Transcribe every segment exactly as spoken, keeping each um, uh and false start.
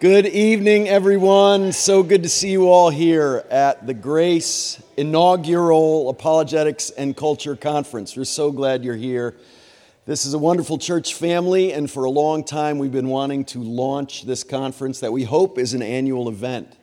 Good evening, everyone. So good to see you all here at the Grace Inaugural Apologetics and Culture Conference. We're so glad you're here. This is a wonderful church family, and for a long time we've been wanting to launch this conference that we hope is an annual event.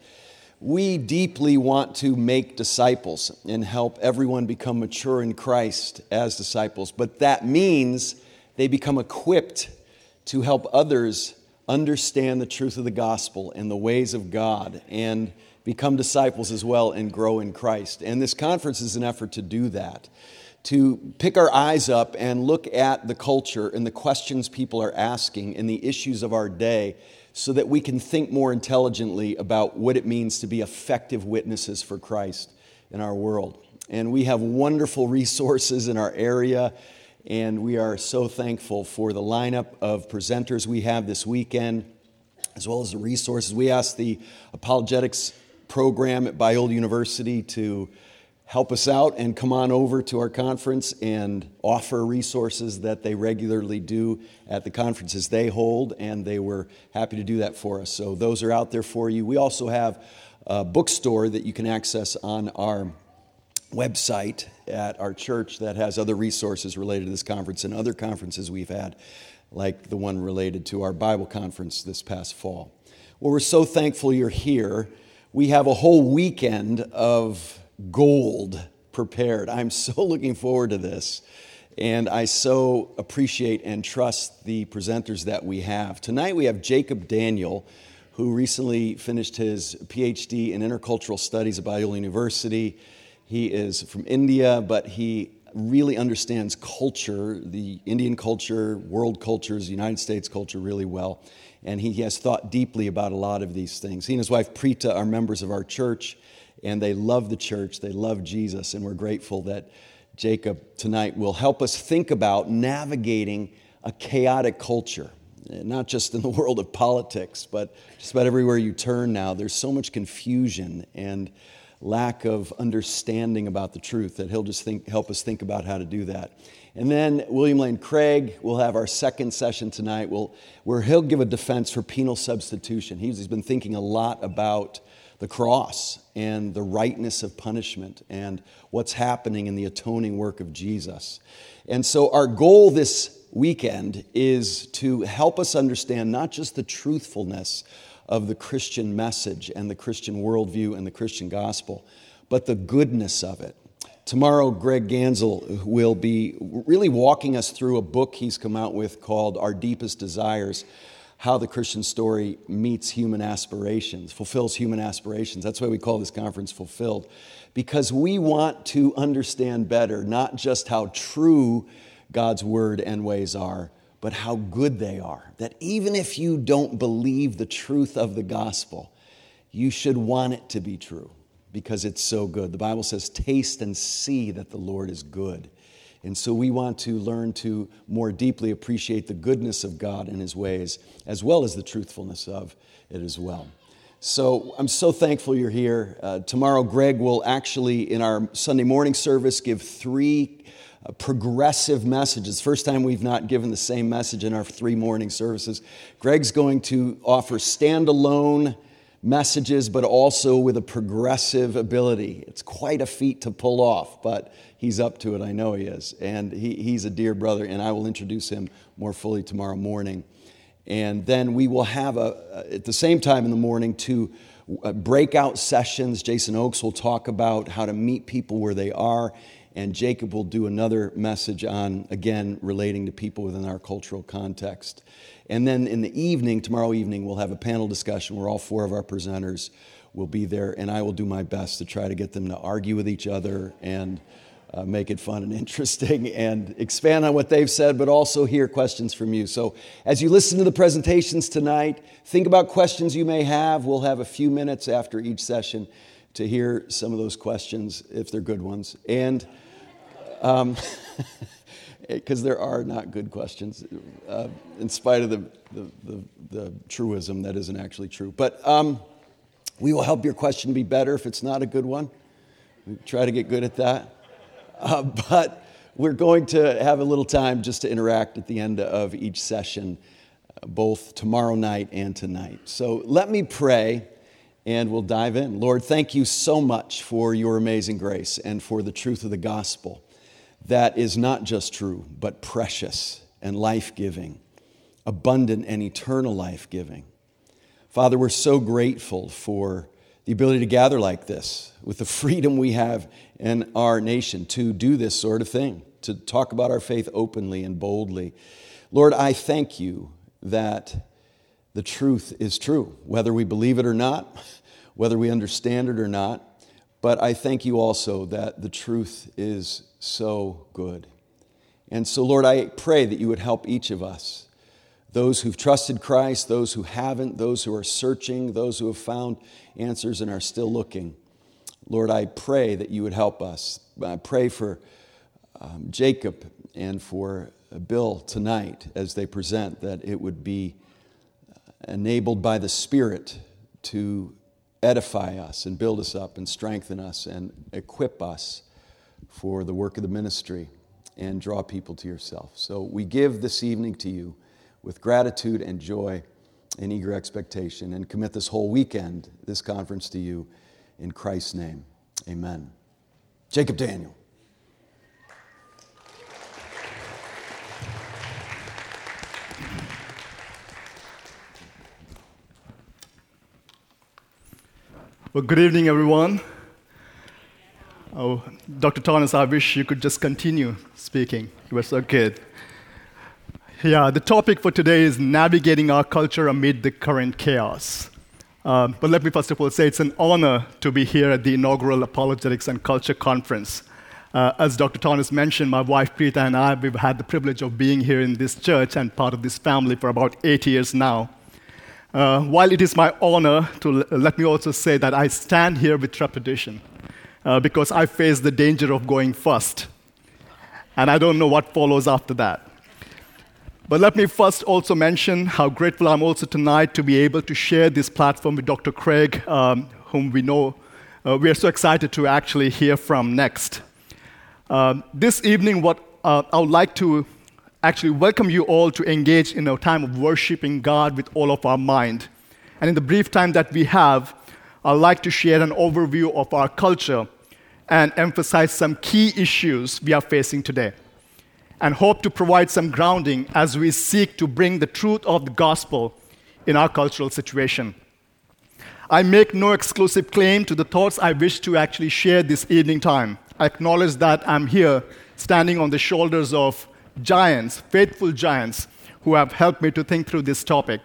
We deeply want to make disciples and help everyone become mature in Christ as disciples, but that means they become equipped to help others understand the truth of the gospel and the ways of God and become disciples as well and grow in Christ. And this conference is an effort to do that, to pick our eyes up and look at the culture and the questions people are asking and the issues of our day so that we can think more intelligently about what it means to be effective witnesses for Christ in our world. And we have wonderful resources in our area, and we are so thankful for the lineup of presenters we have this weekend, as well as the resources. We asked the apologetics program at Biola University to help us out and come on over to our conference and offer resources that they regularly do at the conferences they hold, and they were happy to do that for us. So those are out there for you. We also have a bookstore that you can access on our website at our church that has other resources related to this conference and other conferences we've had, like the one related to our Bible conference this past fall. Well, we're so thankful you're here. We have a whole weekend of gold prepared. I'm so looking forward to this, and I so appreciate and trust the presenters that we have. Tonight we have Jacob Daniel, who recently finished his P H D in Intercultural Studies at Biola University. He is from India, but he really understands culture, the Indian culture, world cultures, United States culture really well. And he has thought deeply about a lot of these things. He and his wife Preeta are members of our church, and they love the church, they love Jesus, and we're grateful that Jacob tonight will help us think about navigating a chaotic culture. Not just in the world of politics, but just about everywhere you turn now. There's so much confusion and lack of understanding about the truth that he'll just think, help us think about how to do that. And then William Lane Craig will have our second session tonight we'll, where he'll give a defense for penal substitution. He's, he's been thinking a lot about the cross and the rightness of punishment and what's happening in the atoning work of Jesus. And so our goal this weekend is to help us understand not just the truthfulness of the Christian message and the Christian worldview and the Christian gospel, but the goodness of it. Tomorrow, Greg Gansel will be really walking us through a book he's come out with called Our Deepest Desires, how the Christian story meets human aspirations, fulfills human aspirations. That's why we call this conference Fulfilled, because we want to understand better not just how true God's word and ways are, but how good they are. That even if you don't believe the truth of the gospel, you should want it to be true because it's so good. The Bible says, taste and see that the Lord is good. And so we want to learn to more deeply appreciate the goodness of God and his ways, as well as the truthfulness of it as well. So I'm so thankful you're here. Uh, tomorrow, Greg will actually, in our Sunday morning service, give three Uh, progressive messages. First time we've not given the same message in our three morning services. Greg's going to offer standalone messages, but also with a progressive ability. It's quite a feat to pull off, but he's up to it. I know he is. And he, he's a dear brother, and I will introduce him more fully tomorrow morning. And then we will have, a, at the same time in the morning, two uh, breakout sessions. Jason Oakes will talk about how to meet people where they are, and Jacob will do another message on, again, relating to people within our cultural context. And then in the evening, tomorrow evening, we'll have a panel discussion where all four of our presenters will be there, and I will do my best to try to get them to argue with each other and uh, make it fun and interesting and expand on what they've said, but also hear questions from you. So as you listen to the presentations tonight, think about questions you may have. We'll have a few minutes after each session to hear some of those questions, if they're good ones. And Um, because there are not good questions, uh, in spite of the, the, the, the truism that isn't actually true. But um, we will help your question be better if it's not a good one. We try to get good at that. Uh, but we're going to have a little time just to interact at the end of each session both tomorrow night and tonight. So let me pray, and we'll dive in. Lord, thank you so much for your amazing grace and for the truth of the gospel that is not just true, but precious and life-giving, abundant and eternal life-giving. Father, we're so grateful for the ability to gather like this, with the freedom we have in our nation to do this sort of thing, to talk about our faith openly and boldly. Lord, I thank you that the truth is true, whether we believe it or not, whether we understand it or not. But I thank you also that the truth is so good. And so, Lord, I pray that you would help each of us, those who've trusted Christ, those who haven't, those who are searching, those who have found answers and are still looking. Lord, I pray that you would help us. I pray for um, Jacob and for Bill tonight as they present, that it would be enabled by the Spirit to edify us and build us up and strengthen us and equip us for the work of the ministry and draw people to yourself. So we give this evening to you with gratitude and joy and eager expectation, and commit this whole weekend, this conference, to you in Christ's name. Amen. Jacob Daniel. Well, good evening, everyone. Oh, Doctor Thomas, I wish you could just continue speaking. You were so good. Yeah, the topic for today is navigating our culture amid the current chaos. Uh, but let me first of all say it's an honor to be here at the inaugural Apologetics and Culture Conference. Uh, as Doctor Thomas mentioned, my wife Preeta and I, we've had the privilege of being here in this church and part of this family for about eight years now. Uh, while it is my honor to, l- let me also say that I stand here with trepidation uh, because I face the danger of going first. And I don't know what follows after that. But let me first also mention how grateful I'm also tonight to be able to share this platform with Doctor Craig, um, whom we know uh, we are so excited to actually hear from next. Um, this evening, what uh, I would like to actually welcome you all to engage in a time of worshiping God with all of our mind. And in the brief time that we have, I'd like to share an overview of our culture and emphasize some key issues we are facing today, and hope to provide some grounding as we seek to bring the truth of the gospel in our cultural situation. I make no exclusive claim to the thoughts I wish to actually share this evening time. I acknowledge that I'm here standing on the shoulders of giants, faithful giants, who have helped me to think through this topic.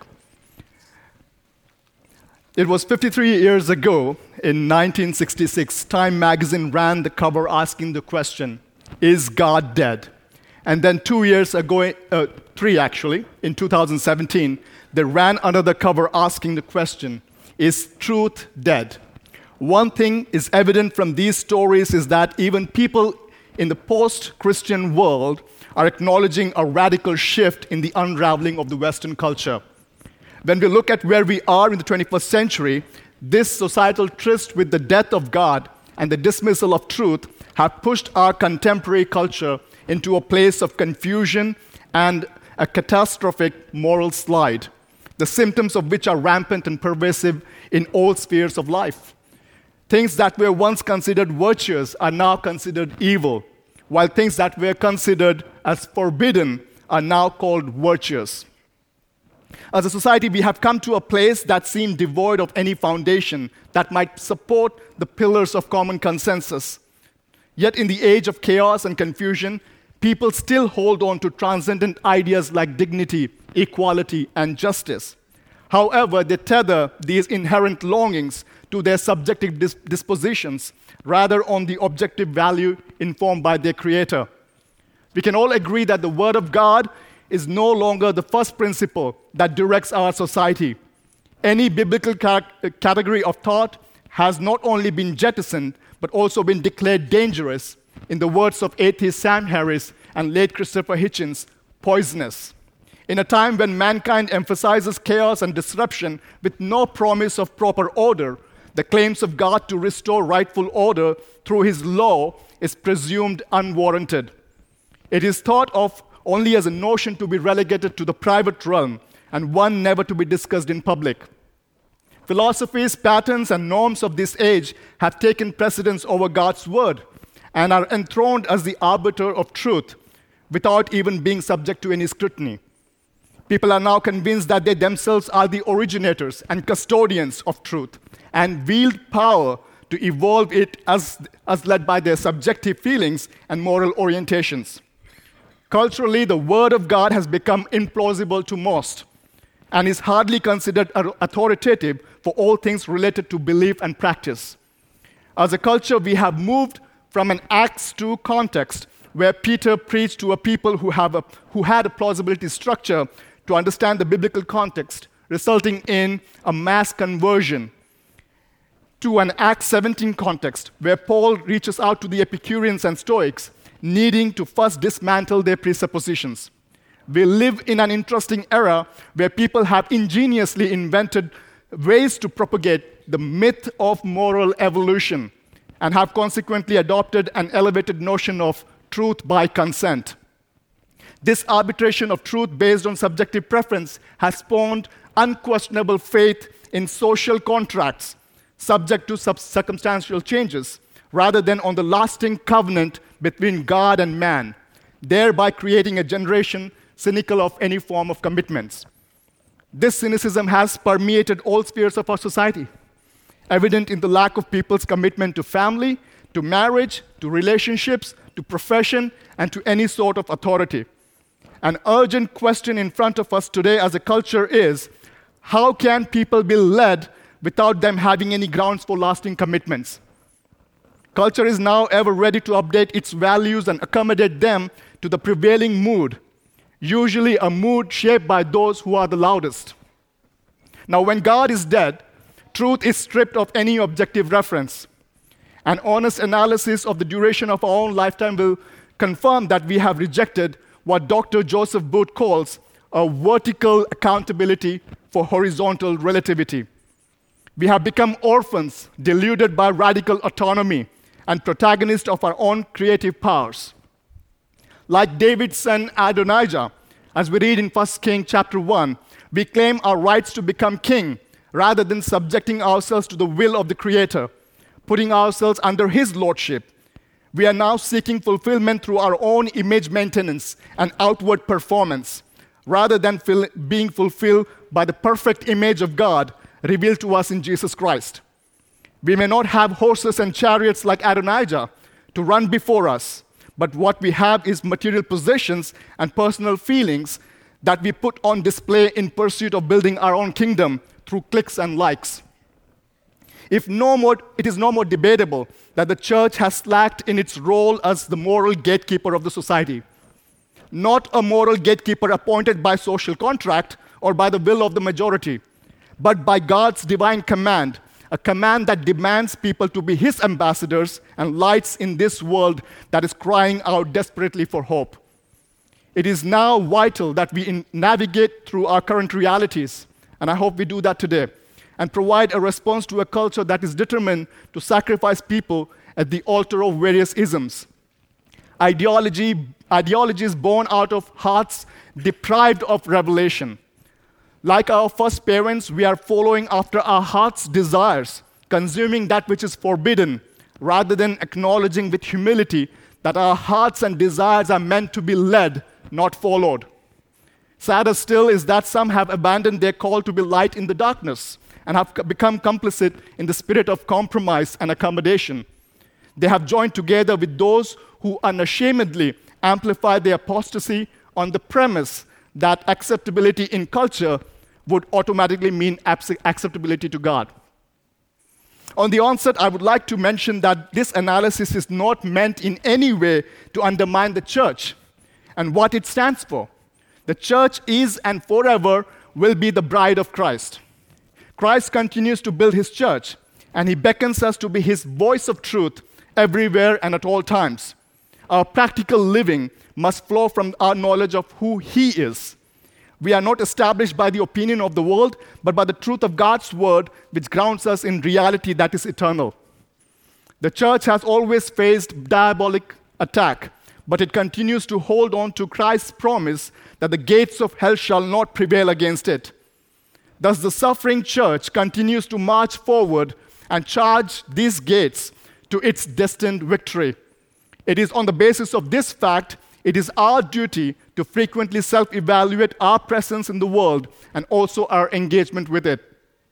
It was fifty-three years ago, in nineteen sixty-six, Time magazine ran the cover asking the question, "Is God dead?" And then two years ago, uh, three actually, in two thousand seventeen, they ran another cover asking the question, "Is truth dead?" One thing is evident from these stories is that even people in the post-Christian world are acknowledging a radical shift in the unraveling of the Western culture. When we look at where we are in the twenty-first century, this societal tryst with the death of God and the dismissal of truth have pushed our contemporary culture into a place of confusion and a catastrophic moral slide, the symptoms of which are rampant and pervasive in all spheres of life. Things that were once considered virtuous are now considered evil, while things that were considered as forbidden are now called virtuous. As a society, we have come to a place that seems devoid of any foundation that might support the pillars of common consensus. Yet in the age of chaos and confusion, people still hold on to transcendent ideas like dignity, equality, and justice. However, they tether these inherent longings to their subjective dis- dispositions, rather on the objective value informed by their Creator. We can all agree that the Word of God is no longer the first principle that directs our society. Any biblical car- category of thought has not only been jettisoned, but also been declared dangerous, in the words of atheist Sam Harris and late Christopher Hitchens, poisonous. In a time when mankind emphasizes chaos and disruption with no promise of proper order, the claims of God to restore rightful order through His law is presumed unwarranted. It is thought of only as a notion to be relegated to the private realm, and one never to be discussed in public. Philosophies, patterns, and norms of this age have taken precedence over God's word and are enthroned as the arbiter of truth without even being subject to any scrutiny. People are now convinced that they themselves are the originators and custodians of truth and wield power to evolve it as, as led by their subjective feelings and moral orientations. Culturally, the word of God has become implausible to most and is hardly considered authoritative for all things related to belief and practice. As a culture, we have moved from an Acts two context where Peter preached to a people who, have a, who had a plausibility structure to understand the biblical context, resulting in a mass conversion, to an Acts seventeen context where Paul reaches out to the Epicureans and Stoics, needing to first dismantle their presuppositions. We live in an interesting era where people have ingeniously invented ways to propagate the myth of moral evolution and have consequently adopted an elevated notion of truth by consent. This arbitration of truth based on subjective preference has spawned unquestionable faith in social contracts subject to sub- circumstantial changes, rather than on the lasting covenant between God and man, thereby creating a generation cynical of any form of commitments. This cynicism has permeated all spheres of our society, evident in the lack of people's commitment to family, to marriage, to relationships, to profession, and to any sort of authority. An urgent question in front of us today as a culture is, how can people be led without them having any grounds for lasting commitments? Culture is now ever ready to update its values and accommodate them to the prevailing mood, usually a mood shaped by those who are the loudest. Now, when God is dead, truth is stripped of any objective reference. An honest analysis of the duration of our own lifetime will confirm that we have rejected what Doctor Joseph Booth calls a vertical accountability for horizontal relativity. We have become orphans, deluded by radical autonomy, and protagonists of our own creative powers. Like David's son Adonijah, as we read in First Kings chapter one, we claim our rights to become king rather than subjecting ourselves to the will of the Creator, putting ourselves under his lordship. We are now seeking fulfillment through our own image maintenance and outward performance, rather than fil- being fulfilled by the perfect image of God revealed to us in Jesus Christ. We may not have horses and chariots like Adonijah to run before us, but what we have is material possessions and personal feelings that we put on display in pursuit of building our own kingdom through clicks and likes. If no more, it is no more debatable that the church has slacked in its role as the moral gatekeeper of the society. Not a moral gatekeeper appointed by social contract or by the will of the majority, but by God's divine command, a command that demands people to be his ambassadors and lights in this world that is crying out desperately for hope. It is now vital that we in- navigate through our current realities, and I hope we do that today, and provide a response to a culture that is determined to sacrifice people at the altar of various isms. Ideology, ideologies born out of hearts deprived of revelation. Like our first parents, we are following after our heart's desires, consuming that which is forbidden, rather than acknowledging with humility that our hearts and desires are meant to be led, not followed. Sadder still is that some have abandoned their call to be light in the darkness and have become complicit in the spirit of compromise and accommodation. They have joined together with those who unashamedly amplify their apostasy on the premise that acceptability in culture would automatically mean acceptability to God. On the onset, I would like to mention that this analysis is not meant in any way to undermine the church and what it stands for. The church is and forever will be the bride of Christ. Christ continues to build his church, and he beckons us to be his voice of truth everywhere and at all times. Our practical living must flow from our knowledge of who he is. We are not established by the opinion of the world, but by the truth of God's word, which grounds us in reality that is eternal. The church has always faced diabolic attack, but it continues to hold on to Christ's promise that the gates of hell shall not prevail against it. Thus, the suffering church continues to march forward and charge these gates to its destined victory. It is on the basis of this fact, it is our duty to frequently self-evaluate our presence in the world and also our engagement with it.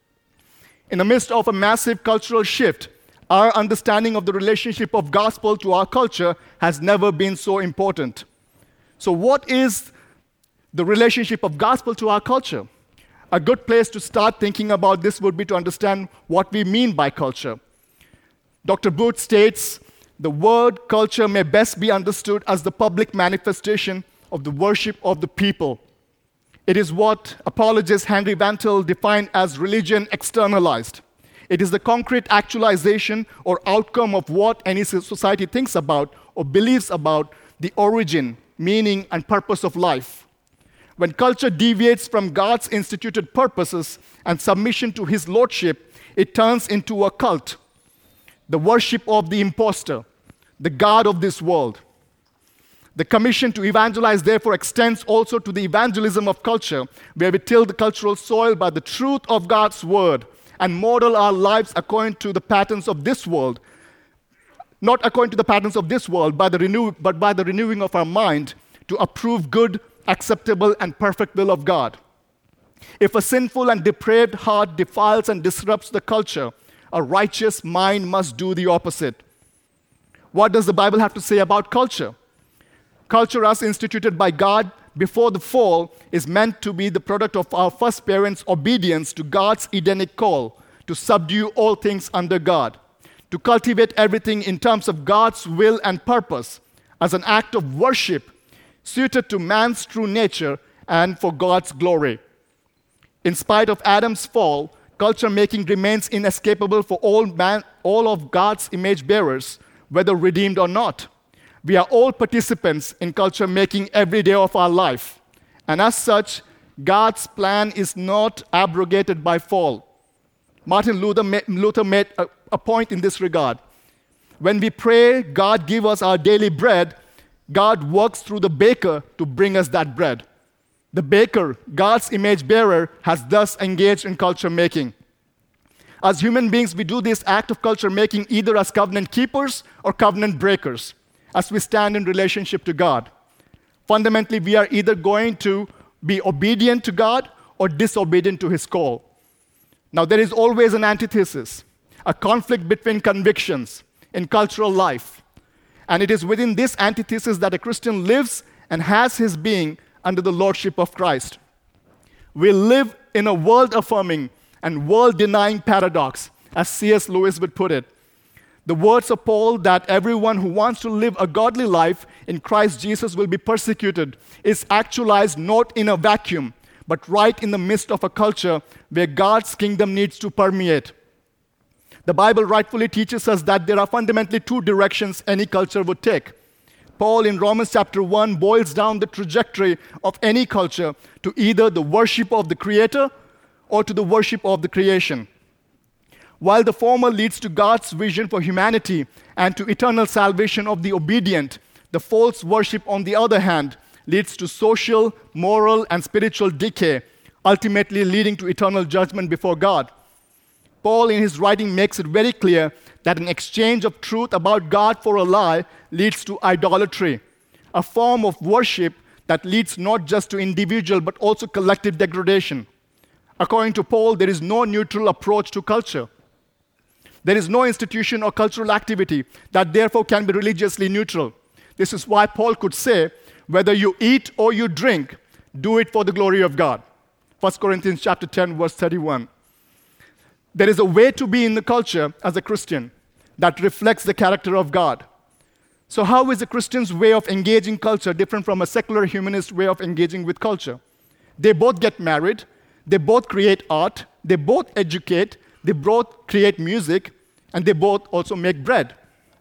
In the midst of a massive cultural shift, our understanding of the relationship of gospel to our culture has never been so important. So what is the relationship of gospel to our culture? A good place to start thinking about this would be to understand what we mean by culture. Doctor Booth states, the word culture may best be understood as the public manifestation of the worship of the people. It is what apologist Henry Van Til defined as religion externalized. It is the concrete actualization or outcome of what any society thinks about or believes about the origin, meaning, and purpose of life. When culture deviates from God's instituted purposes and submission to his lordship, it turns into a cult, the worship of the impostor, the god of this world. The commission to evangelize, therefore, extends also to the evangelism of culture, where we till the cultural soil by the truth of God's word and model our lives according to the patterns of this world, not according to the patterns of this world, by the renew, but by the renewing of our mind to approve good, acceptable, and perfect will of God. If a sinful and depraved heart defiles and disrupts the culture, a righteous mind must do the opposite. What does the Bible have to say about culture? Culture, as instituted by God before the fall, is meant to be the product of our first parents' obedience to God's Edenic call to subdue all things under God, to cultivate everything in terms of God's will and purpose as an act of worship suited to man's true nature and for God's glory. In spite of Adam's fall, culture making remains inescapable for all, man, all of God's image bearers, whether redeemed or not. We are all participants in culture making every day of our life. And as such, God's plan is not abrogated by fall. Martin Luther, ma- Luther made a, a point in this regard. When we pray, God give us our daily bread, God works through the baker to bring us that bread. The baker, God's image bearer, has thus engaged in culture making. As human beings, we do this act of culture making either as covenant keepers or covenant breakers, as we stand in relationship to God. Fundamentally, we are either going to be obedient to God or disobedient to his call. Now, there is always an antithesis, a conflict between convictions in cultural life. And it is within this antithesis that a Christian lives and has his being under the lordship of Christ. We live in a world-affirming and world-denying paradox, as C S Lewis would put it. The words of Paul that everyone who wants to live a godly life in Christ Jesus will be persecuted is actualized not in a vacuum, but right in the midst of a culture where God's kingdom needs to permeate. The Bible rightfully teaches us that there are fundamentally two directions any culture would take. Paul in Romans chapter one boils down the trajectory of any culture to either the worship of the Creator or to the worship of the creation. While the former leads to God's vision for humanity and to eternal salvation of the obedient, the false worship, on the other hand, leads to social, moral, and spiritual decay, ultimately leading to eternal judgment before God. Paul, in his writing, makes it very clear that an exchange of truth about God for a lie leads to idolatry, a form of worship that leads not just to individual but also collective degradation. According to Paul, there is no neutral approach to culture. There is no institution or cultural activity that therefore can be religiously neutral. This is why Paul could say, whether you eat or you drink, do it for the glory of God. First Corinthians chapter ten, verse thirty-one. There is a way to be in the culture as a Christian that reflects the character of God. So how is a Christian's way of engaging culture different from a secular humanist way of engaging with culture? They both get married, they both create art, they both educate, they both create music, and they both also make bread.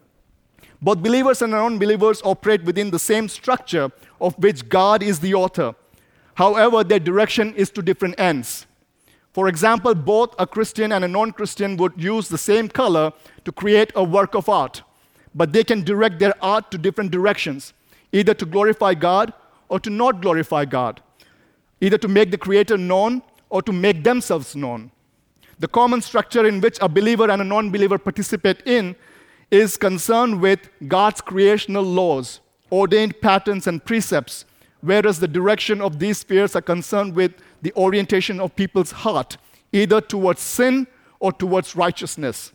Both believers and non-believers operate within the same structure of which God is the author. However, their direction is to different ends. For example, both a Christian and a non-Christian would use the same color to create a work of art, but they can direct their art to different directions. either to glorify God or to not glorify God, either to make the Creator known or to make themselves known. The common structure in which a believer and a non-believer participate in is concerned with God's creational laws, ordained patterns and precepts, whereas the direction of these spheres are concerned with the orientation of people's heart, either towards sin or towards righteousness.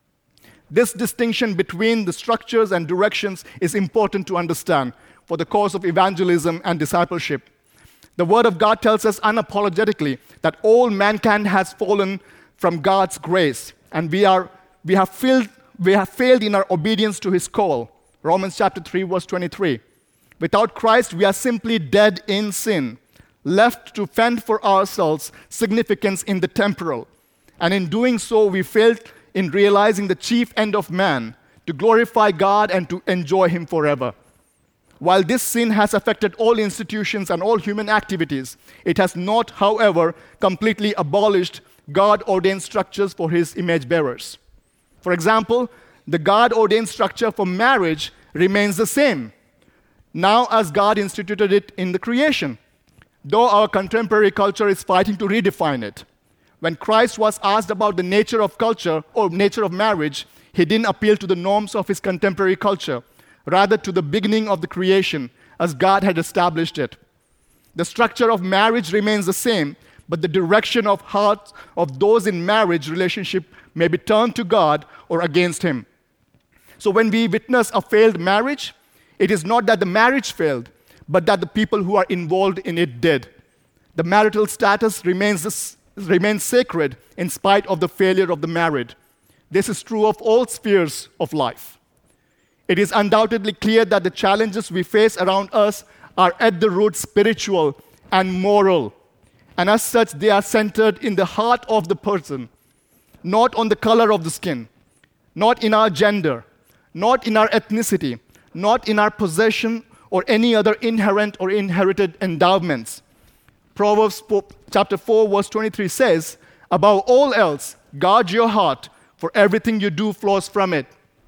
This distinction between the structures and directions is important to understand for the cause of evangelism and discipleship. The Word of God tells us unapologetically that all mankind has fallen from God's grace, and we are we have failed we have failed in our obedience to His call. Romans chapter three, verse twenty-three. Without Christ, we are simply dead in sin, left to fend for ourselves significance in the temporal. And in doing so, we failed in realizing the chief end of man, to glorify God and to enjoy Him forever. While this sin has affected all institutions and all human activities, it has not, however, completely abolished God-ordained structures for His image bearers. For example, the God-ordained structure for marriage remains the same, now as God instituted it in the creation, though our contemporary culture is fighting to redefine it. When Christ was asked about the nature of culture or nature of marriage, He didn't appeal to the norms of His contemporary culture, rather to the beginning of the creation, as God had established it. The structure of marriage remains the same, but the direction of hearts of those in marriage relationship may be turned to God or against Him. So when we witness a failed marriage, it is not that the marriage failed, but that the people who are involved in it did. The marital status remains, this, remains sacred in spite of the failure of the married. This is true of all spheres of life. It is undoubtedly clear that the challenges we face around us are at the root spiritual and moral. And as such, they are centered in the heart of the person, not on the color of the skin, not in our gender, not in our ethnicity, not in our possession or any other inherent or inherited endowments. Proverbs chapter four, verse twenty-three says, "Above all else, guard your heart, for everything you do flows from it."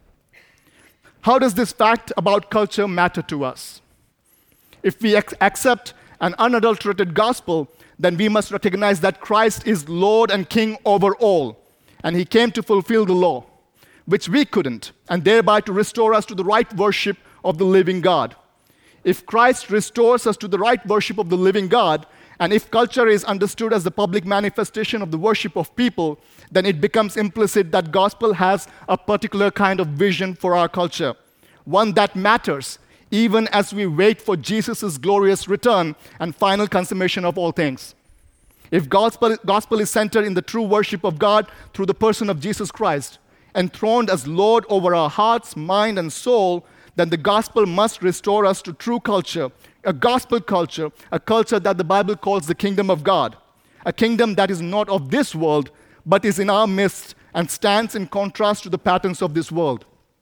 How does this fact about culture matter to us? If we ac- accept an unadulterated gospel, then we must recognize that Christ is Lord and King over all, and He came to fulfill the law, which we couldn't, and thereby to restore us to the right worship of the living God. If Christ restores us to the right worship of the living God, and if culture is understood as the public manifestation of the worship of people, then it becomes implicit that gospel has a particular kind of vision for our culture, one that matters even as we wait for Jesus' glorious return and final consummation of all things. If gospel, gospel is centered in the true worship of God through the person of Jesus Christ, enthroned as Lord over our hearts, mind, and soul, then the gospel must restore us to true culture, a gospel culture, a culture that the Bible calls the kingdom of God, a kingdom that is not of this world, but is in our midst and stands in contrast to the patterns of this world.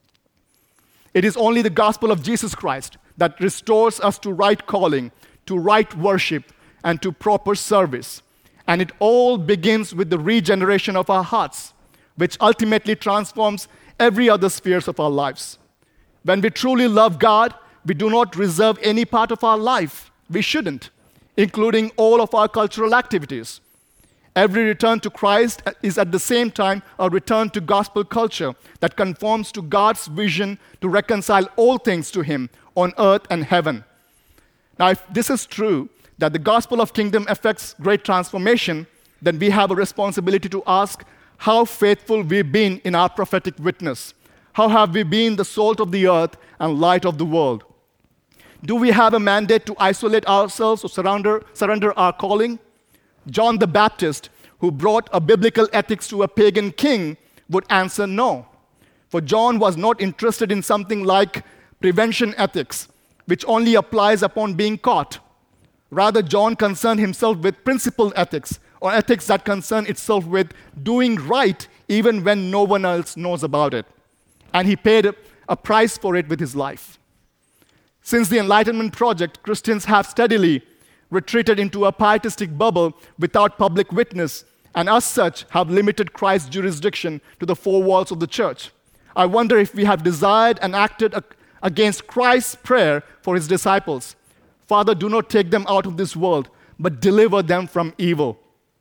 It is only the gospel of Jesus Christ that restores us to right calling, to right worship, and to proper service. And it all begins with the regeneration of our hearts, which ultimately transforms every other spheres of our lives. When we truly love God, we do not reserve any part of our life. We shouldn't, including all of our cultural activities. Every return to Christ is at the same time a return to gospel culture that conforms to God's vision to reconcile all things to Him on earth and heaven. Now, if this is true, that the gospel of kingdom affects great transformation, then we have a responsibility to ask how faithful we've been in our prophetic witness. How have we been the salt of the earth and light of the world? Do we have a mandate to isolate ourselves or surrender, surrender our calling? John the Baptist, who brought a biblical ethics to a pagan king, would answer no. For John was not interested in something like prevention ethics, which only applies upon being caught. Rather, John concerned himself with principled ethics, or ethics that concern itself with doing right even when no one else knows about it. And he paid a price for it with his life. Since the Enlightenment Project, Christians have steadily retreated into a pietistic bubble without public witness, and as such have limited Christ's jurisdiction to the four walls of the church. I wonder if we have desired and acted against Christ's prayer for his disciples. Father, do not take them out of this world, but deliver them from evil.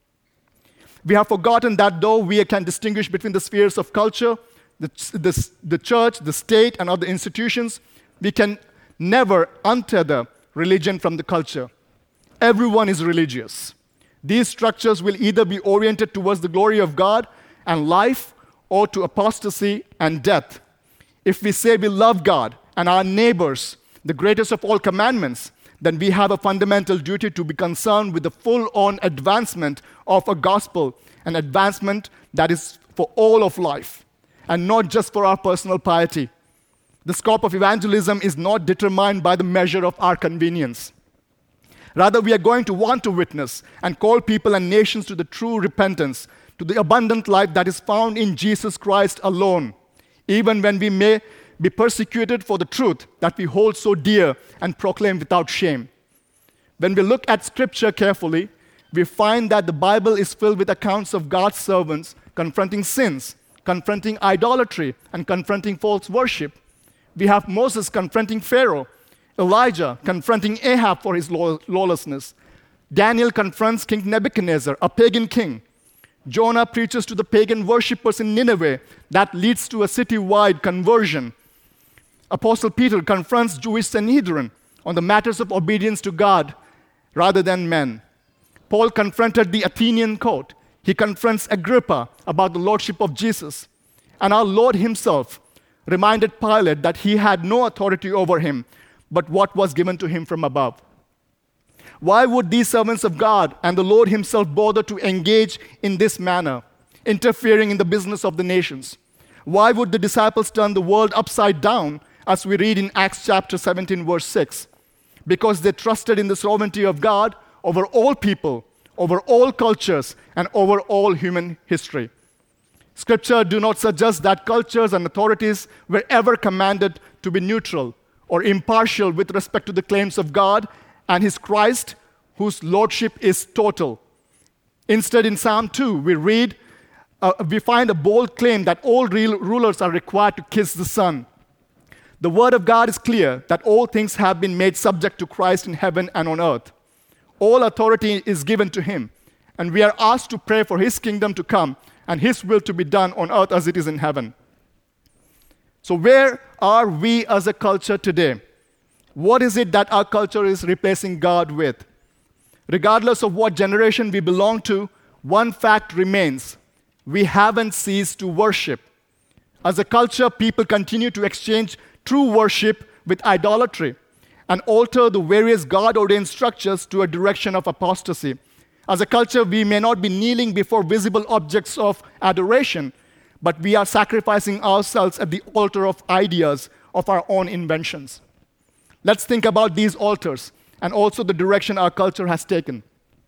We have forgotten that though we can distinguish between the spheres of culture, the, the, the church, the state, and other institutions, we can never untether religion from the culture. Everyone is religious. These structures will either be oriented towards the glory of God and life, or to apostasy and death. If we say we love God and our neighbors, the greatest of all commandments, then we have a fundamental duty to be concerned with the full-on advancement of a gospel, an advancement that is for all of life, and not just for our personal piety. The scope of evangelism is not determined by the measure of our convenience. Rather, we are going to want to witness and call people and nations to the true repentance, to the abundant life that is found in Jesus Christ alone, even when we may be persecuted for the truth that we hold so dear and proclaim without shame. When we look at Scripture carefully, we find that the Bible is filled with accounts of God's servants confronting sins, confronting idolatry, and confronting false worship. We have Moses confronting Pharaoh, Elijah confronting Ahab for his law- lawlessness. Daniel confronts King Nebuchadnezzar, a pagan king. Jonah preaches to the pagan worshippers in Nineveh that leads to a city-wide conversion. Apostle Peter confronts Jewish Sanhedrin on the matters of obedience to God rather than men. Paul confronted the Athenian court. He confronts Agrippa about the lordship of Jesus. And our Lord himself reminded Pilate that he had no authority over him, but what was given to him from above. Why would these servants of God and the Lord himself bother to engage in this manner, interfering in the business of the nations? Why would the disciples turn the world upside down, as we read in Acts chapter seventeen, verse six? Because they trusted in the sovereignty of God over all people, over all cultures, and over all human history. Scripture do not suggest that cultures and authorities were ever commanded to be neutral or impartial with respect to the claims of God and his Christ, whose lordship is total. Instead, in Psalm two, we read, uh, we find a bold claim that all real rulers are required to kiss the Son. The word of God is clear that all things have been made subject to Christ in heaven and on earth. All authority is given to him, and we are asked to pray for his kingdom to come and his will to be done on earth as it is in heaven. So where are we as a culture today? What is it that our culture is replacing God with? Regardless of what generation we belong to, one fact remains: we haven't ceased to worship. As a culture, people continue to exchange true worship with idolatry and alter the various God-ordained structures to a direction of apostasy. As a culture, we may not be kneeling before visible objects of adoration, but we are sacrificing ourselves at the altar of ideas of our own inventions. Let's think about these altars and also the direction our culture has taken.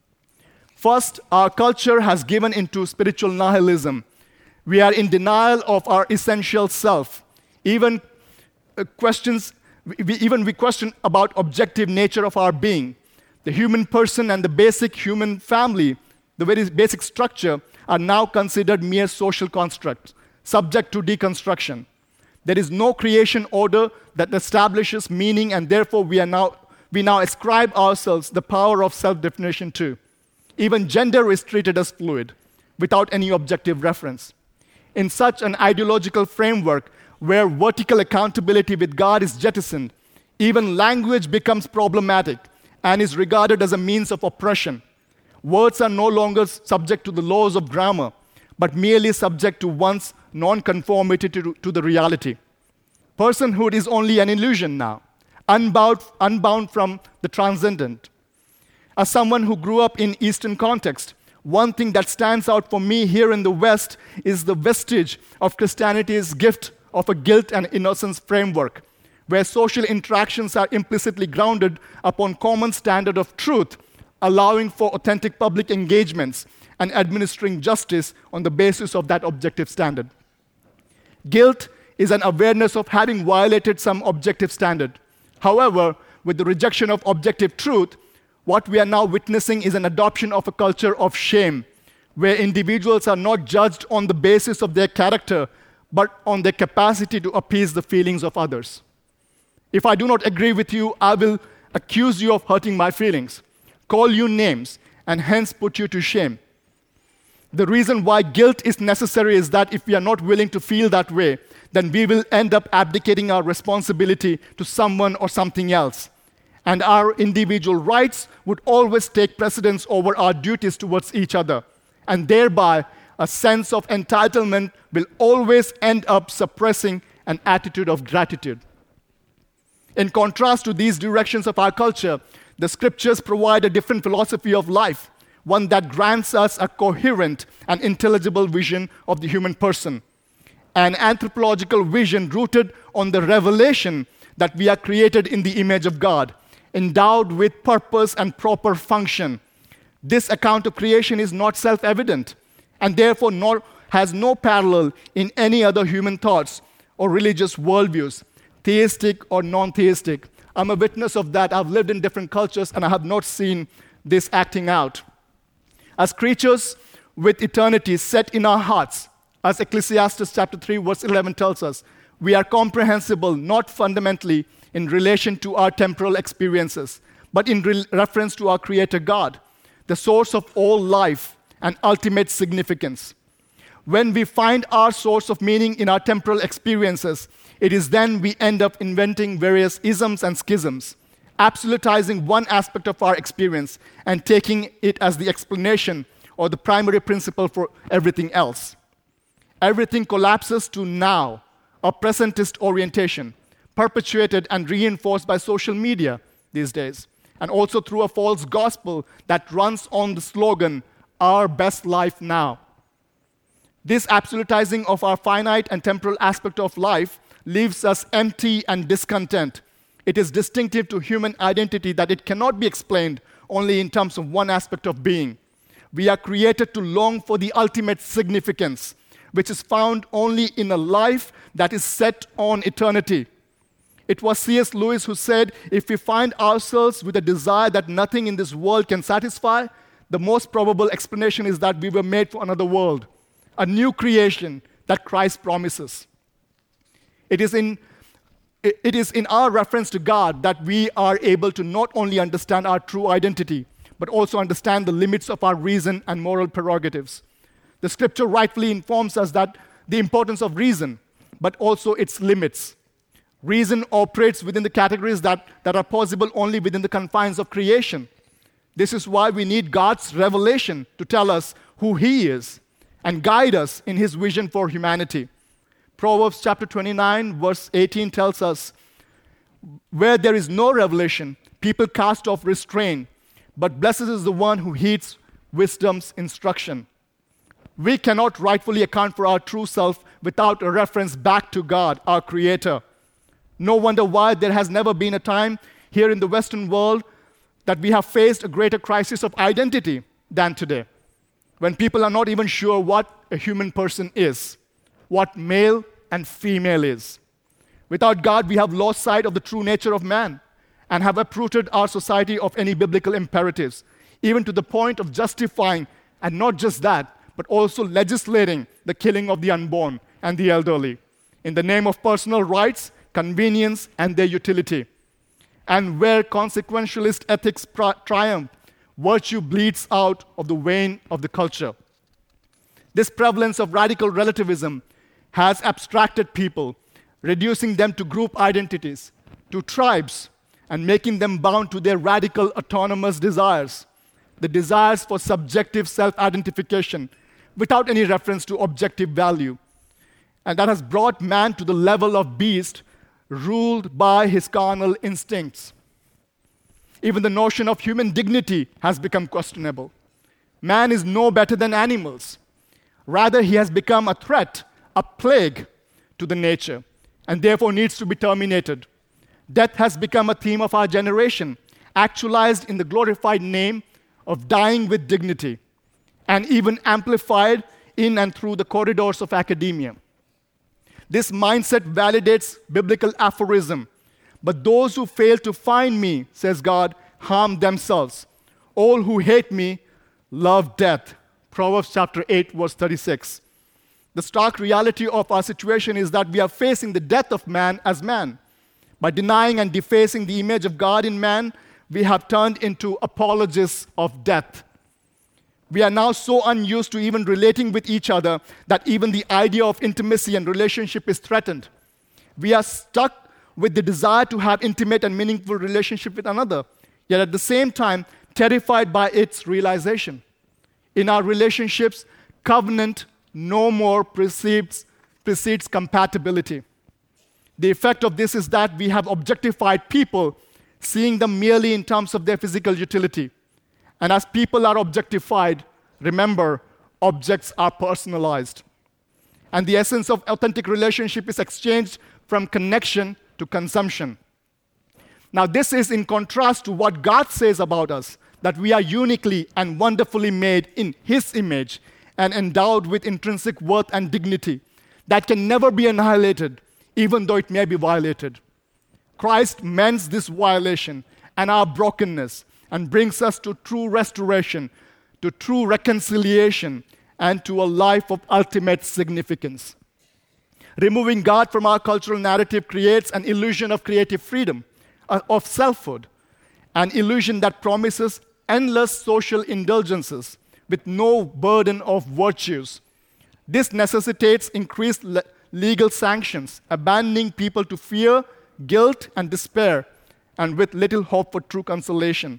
First, our culture has given into spiritual nihilism. We are in denial of our essential self. Even uh, questions, we, even we question about objective nature of our being. The human person and the basic human family, the very basic structure, are now considered mere social constructs, subject to deconstruction. There is no creation order that establishes meaning, and therefore we are now we now ascribe ourselves the power of self-definition too. Even gender is treated as fluid, without any objective reference. In such an ideological framework, where vertical accountability with God is jettisoned, even language becomes problematic and is regarded as a means of oppression. Words are no longer subject to the laws of grammar, but merely subject to one's non-conformity to, to the reality. Personhood is only an illusion now, unbound, unbound from the transcendent. As someone who grew up in Eastern context, one thing that stands out for me here in the West is the vestige of Christianity's gift of a guilt and innocence framework, where social interactions are implicitly grounded upon common standard of truth, allowing for authentic public engagements and administering justice on the basis of that objective standard. Guilt is an awareness of having violated some objective standard. However, with the rejection of objective truth, what we are now witnessing is an adoption of a culture of shame, where individuals are not judged on the basis of their character, but on their capacity to appease the feelings of others. If I do not agree with you, I will accuse you of hurting my feelings, call you names, and hence put you to shame. The reason why guilt is necessary is that if we are not willing to feel that way, then we will end up abdicating our responsibility to someone or something else. And our individual rights would always take precedence over our duties towards each other. And thereby, a sense of entitlement will always end up suppressing an attitude of gratitude. In contrast to these directions of our culture, the scriptures provide a different philosophy of life, one that grants us a coherent and intelligible vision of the human person, an anthropological vision rooted on the revelation that we are created in the image of God, endowed with purpose and proper function. This account of creation is not self-evident, and therefore not, has no parallel in any other human thoughts or religious worldviews, theistic or non-theistic. I'm a witness of that. I've lived in different cultures, and I have not seen this acting out. As creatures with eternity set in our hearts, as Ecclesiastes chapter three, verse eleven tells us, we are comprehensible not fundamentally in relation to our temporal experiences, but in re- reference to our Creator God, the source of all life and ultimate significance. When we find our source of meaning in our temporal experiences, it is then we end up inventing various isms and schisms, absolutizing one aspect of our experience and taking it as the explanation or the primary principle for everything else. Everything collapses to now, a presentist orientation, perpetuated and reinforced by social media these days, and also through a false gospel that runs on the slogan, our best life now. This absolutizing of our finite and temporal aspect of life leaves us empty and discontent. It is distinctive to human identity that it cannot be explained only in terms of one aspect of being. We are created to long for the ultimate significance, which is found only in a life that is set on eternity. It was C S Lewis who said, if we find ourselves with a desire that nothing in this world can satisfy, the most probable explanation is that we were made for another world, a new creation that Christ promises. It is in, it is in our reference to God that we are able to not only understand our true identity, but also understand the limits of our reason and moral prerogatives. The scripture rightfully informs us that the importance of reason, but also its limits. Reason operates within the categories that, that are possible only within the confines of creation. This is why we need God's revelation to tell us who He is and guide us in His vision for humanity. Proverbs chapter twenty-nine, verse eighteen tells us, where there is no revelation, people cast off restraint, but blessed is the one who heeds wisdom's instruction. We cannot rightfully account for our true self without a reference back to God, our Creator. No wonder why there has never been a time here in the Western world that we have faced a greater crisis of identity than today, when people are not even sure what a human person is, what male and female is. Without God, we have lost sight of the true nature of man and have uprooted our society of any biblical imperatives, even to the point of justifying, and not just that, but also legislating the killing of the unborn and the elderly in the name of personal rights, convenience, and their utility. And where consequentialist ethics pri- triumph, virtue bleeds out of the vein of the culture. This prevalence of radical relativism has abstracted people, reducing them to group identities, to tribes, and making them bound to their radical autonomous desires, the desires for subjective self-identification, without any reference to objective value. And that has brought man to the level of beast, ruled by his carnal instincts. Even the notion of human dignity has become questionable. Man is no better than animals. Rather, he has become a threat, a plague to the nature, and therefore needs to be terminated. Death has become a theme of our generation, actualized in the glorified name of dying with dignity, and even amplified in and through the corridors of academia. This mindset validates biblical aphorism. But those who fail to find me, says God, harm themselves. All who hate me love death. Proverbs chapter eight, verse thirty-six. The stark reality of our situation is that we are facing the death of man as man. By denying and defacing the image of God in man, we have turned into apologists of death. We are now so unused to even relating with each other that even the idea of intimacy and relationship is threatened. We are stuck with the desire to have intimate and meaningful relationship with another, yet at the same time, terrified by its realization. In our relationships, covenant no more precedes, precedes compatibility. The effect of this is that we have objectified people, seeing them merely in terms of their physical utility. And as people are objectified, remember, objects are personalized. And the essence of authentic relationship is exchanged from connection to consumption. Now, this is in contrast to what God says about us, that we are uniquely and wonderfully made in His image and endowed with intrinsic worth and dignity that can never be annihilated, even though it may be violated. Christ mends this violation and our brokenness and brings us to true restoration, to true reconciliation, and to a life of ultimate significance. Removing God from our cultural narrative creates an illusion of creative freedom, of selfhood, an illusion that promises endless social indulgences with no burden of virtues. This necessitates increased le- legal sanctions, abandoning people to fear, guilt, and despair, and with little hope for true consolation.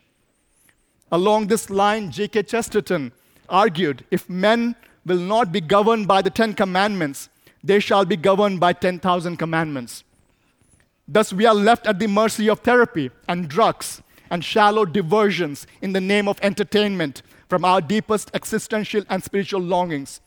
Along this line, G K Chesterton argued, if men will not be governed by the Ten Commandments, they shall be governed by ten thousand commandments. Thus, we are left at the mercy of therapy and drugs and shallow diversions in the name of entertainment from our deepest existential and spiritual longings.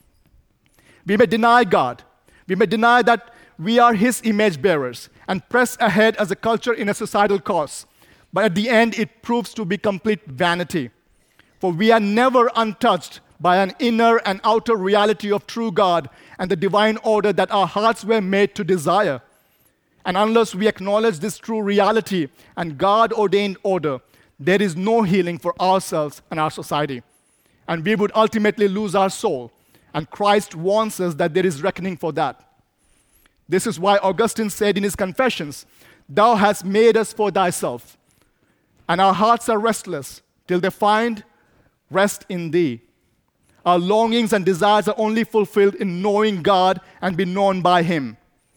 We may deny God. We may deny that we are His image bearers and press ahead as a culture in a societal cause. But at the end, it proves to be complete vanity. For we are never untouched by an inner and outer reality of true God and the divine order that our hearts were made to desire. And unless we acknowledge this true reality and God-ordained order, there is no healing for ourselves and our society. And we would ultimately lose our soul. And Christ warns us that there is reckoning for that. This is why Augustine said in his Confessions, "Thou hast made us for thyself, and our hearts are restless till they find rest in thee. Our longings and desires are only fulfilled in knowing God and be known by Him."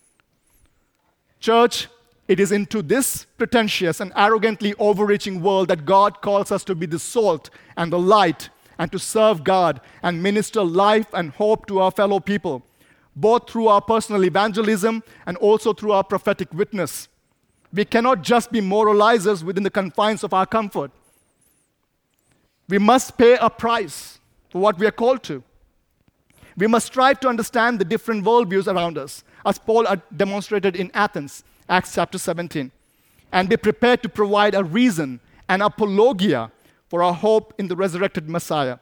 Church, it is into this pretentious and arrogantly overreaching world that God calls us to be the salt and the light and to serve God and minister life and hope to our fellow people, both through our personal evangelism and also through our prophetic witness. We cannot just be moralizers within the confines of our comfort. We must pay a price for what we are called to. We must strive to understand the different worldviews around us, as Paul demonstrated in Athens, Acts chapter seventeen, and be prepared to provide a reason, an apologia, for our hope in the resurrected Messiah.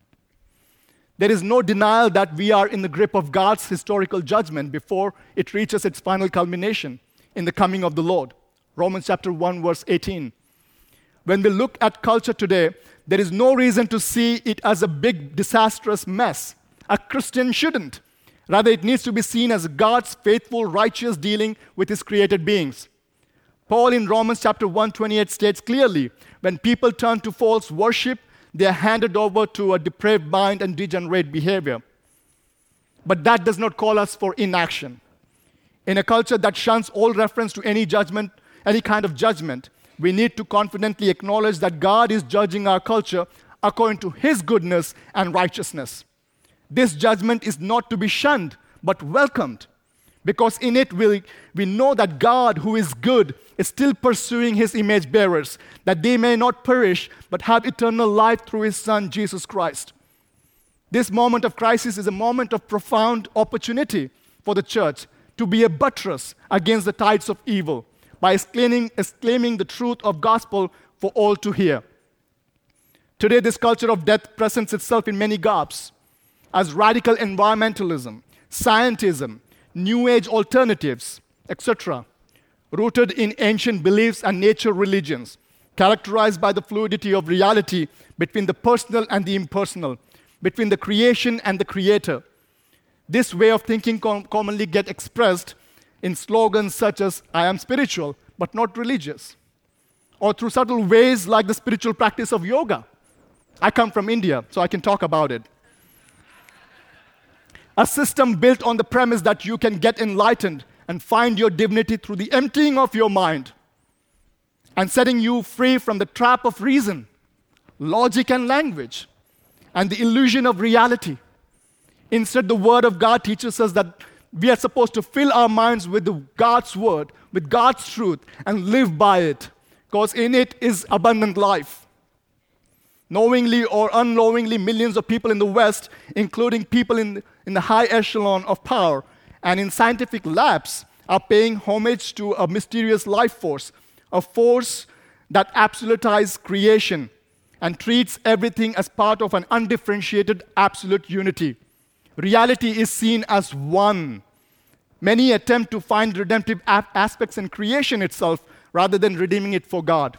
There is no denial that we are in the grip of God's historical judgment before it reaches its final culmination in the coming of the Lord. Romans chapter one, verse eighteen. When we look at culture today, there is no reason to see it as a big, disastrous mess. A Christian shouldn't. Rather, it needs to be seen as God's faithful, righteous dealing with His created beings. Paul in Romans chapter one twenty-eight states clearly, when people turn to false worship, they are handed over to a depraved mind and degenerate behavior. But that does not call us for inaction. In a culture that shuns all reference to any judgment, any kind of judgment, we need to confidently acknowledge that God is judging our culture according to His goodness and righteousness. This judgment is not to be shunned, but welcomed, because in it we, we know that God, who is good, is still pursuing His image bearers, that they may not perish, but have eternal life through His Son, Jesus Christ. This moment of crisis is a moment of profound opportunity for the church to be a buttress against the tides of evil by exclaiming, exclaiming the truth of gospel for all to hear. Today, this culture of death presents itself in many garbs as radical environmentalism, scientism, New Age alternatives, et cetera, rooted in ancient beliefs and nature religions, characterized by the fluidity of reality between the personal and the impersonal, between the creation and the creator. This way of thinking com- commonly gets expressed in slogans such as, "I am spiritual, but not religious. Or through subtle ways like the spiritual practice of yoga. I come from India, so I can talk about it. A system built on the premise that you can get enlightened and find your divinity through the emptying of your mind and setting you free from the trap of reason, logic, and language, and the illusion of reality. Instead, the Word of God teaches us that we are supposed to fill our minds with the God's Word, with God's truth, and live by it, because in it is abundant life. Knowingly or unknowingly, millions of people in the West, including people in, in the high echelon of power and in scientific labs, are paying homage to a mysterious life force, a force that absolutizes creation and treats everything as part of an undifferentiated absolute unity. Reality is seen as one. Many attempt to find redemptive aspects in creation itself rather than redeeming it for God.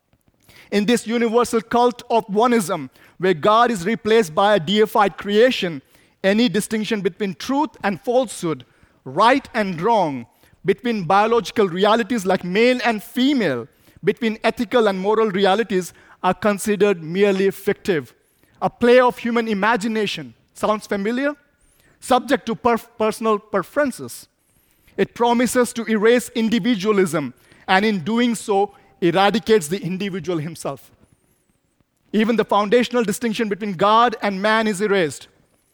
In this universal cult of oneism, where God is replaced by a deified creation, any distinction between truth and falsehood, right and wrong, between biological realities like male and female, between ethical and moral realities are considered merely fictive. A play of human imagination. Sounds familiar? Subject to per- personal preferences. It promises to erase individualism, and in doing so, eradicates the individual himself. Even the foundational distinction between God and man is erased.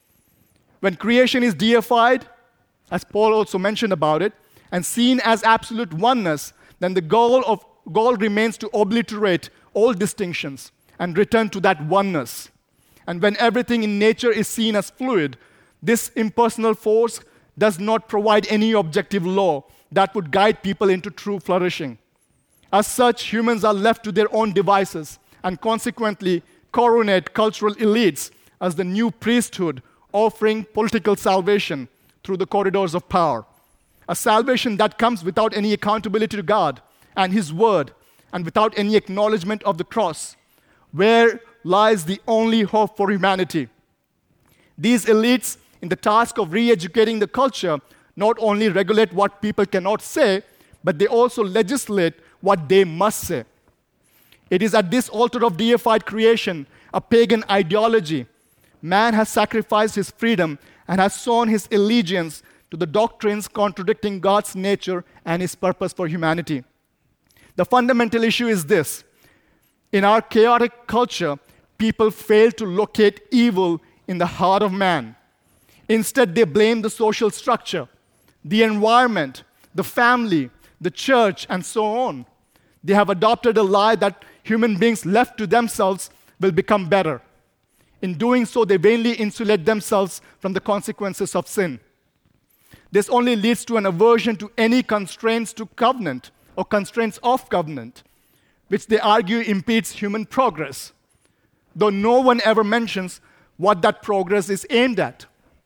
When creation is deified, as Paul also mentioned about it, and seen as absolute oneness, then the goal of goal remains to obliterate all distinctions and return to that oneness. And when everything in nature is seen as fluid, this impersonal force does not provide any objective law that would guide people into true flourishing. As such, humans are left to their own devices and consequently coronate cultural elites as the new priesthood offering political salvation through the corridors of power. A salvation that comes without any accountability to God and His Word and without any acknowledgement of the cross, where lies the only hope for humanity. These elites, in the task of re-educating the culture, not only regulate what people cannot say, but they also legislate what they must say. It is at this altar of deified creation, a pagan ideology, man has sacrificed his freedom and has sworn his allegiance to the doctrines contradicting God's nature and His purpose for humanity. The fundamental issue is this. In our chaotic culture, people fail to locate evil in the heart of man. Instead, they blame the social structure, the environment, the family, the church, and so on. They have adopted a lie that human beings left to themselves will become better. In doing so, they vainly insulate themselves from the consequences of sin. This only leads to an aversion to any constraints to covenant or constraints of covenant, which they argue impedes human progress, though no one ever mentions what that progress is aimed at.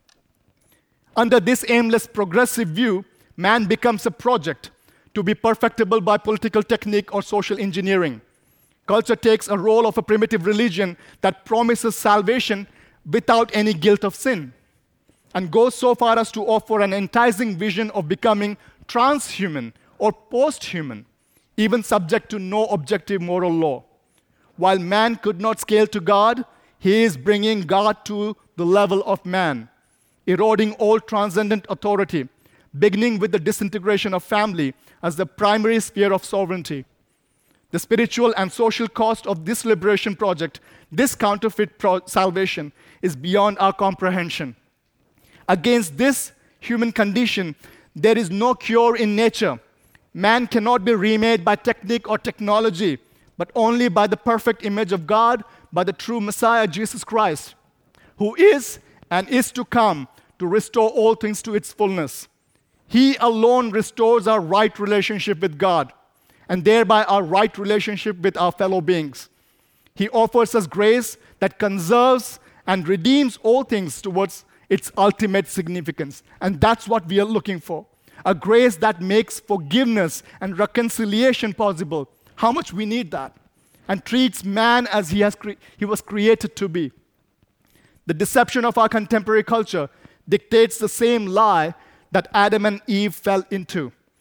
Under this aimless progressive view, man becomes a project to be perfectible by political technique or social engineering. Culture takes a role of a primitive religion that promises salvation without any guilt of sin, and goes so far as to offer an enticing vision of becoming transhuman or post-human, even subject to no objective moral law. While man could not scale to God, He is bringing God to the level of man, eroding all transcendent authority, beginning with the disintegration of family as the primary sphere of sovereignty. The spiritual and social cost of this liberation project, this counterfeit pro- salvation, is beyond our comprehension. Against this human condition, there is no cure in nature. Man cannot be remade by technique or technology, but only by the perfect image of God, by the true Messiah, Jesus Christ, who is and is to come to restore all things to its fullness. He alone restores our right relationship with God, and thereby our right relationship with our fellow beings. He offers us grace that conserves and redeems all things towards its ultimate significance. And that's what we are looking for. A grace that makes forgiveness and reconciliation possible. How much we need that. And treats man as he, has cre- he was created to be. The deception of our contemporary culture dictates the same lie that Adam and Eve fell into.